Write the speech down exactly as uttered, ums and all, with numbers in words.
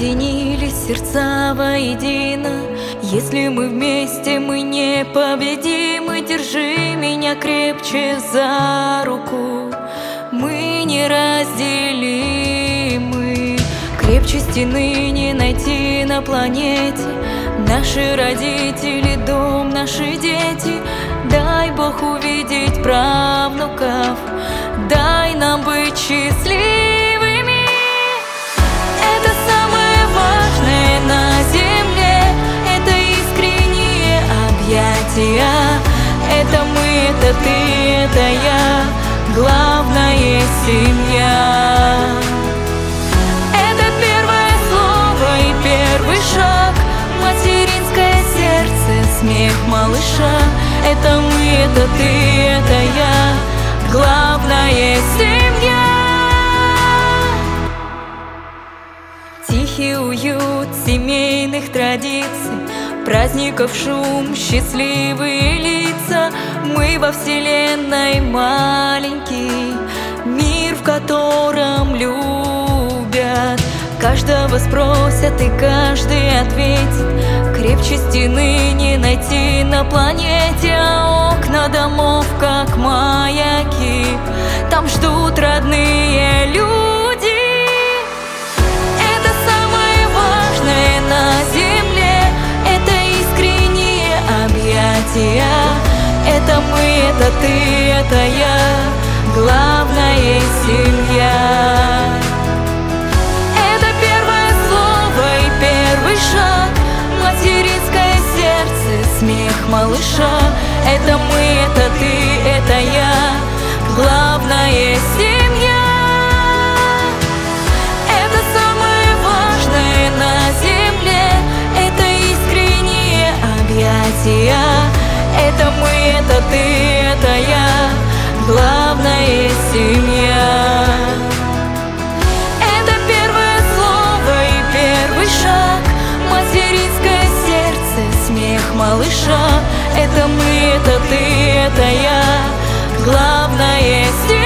Соединились сердца воедино. Если мы вместе, мы непобедимы. Держи меня крепче за руку, мы неразделимы. Крепче стены не найти на планете. Наши родители, дом, наши дети. Дай Бог увидеть правнуков, дай нам быть счастливыми. Это самое важное на земле, это искренние объятия. Это мы, это ты, это я, главное — семья. Это первое слово и первый шаг, материнское сердце, смех малыша. Это мы, это ты, это я, главное — семья. Тихий уют семейных традиций, праздников шум, счастливые лица. Мы во вселенной маленький мир, в котором любят. Каждого спросят и каждый ответит. Крепче стены не найти на планете, а окна домов как маяки, там ждут родные люди. Это самое важное на земле, это искренние объятия. Это мы, это ты, это я, главное — семья. Это первое слово и первый шаг, материнское сердце, смех малыша. Это мы, это ты, это я, главное — семья. Это самое важное на земле, это искренние объятия. Это мы, это ты, это я, главное — семья. Это первое слово и первый шаг, материнское сердце, смех малыша. Это мы, это ты, это я, главное — семья.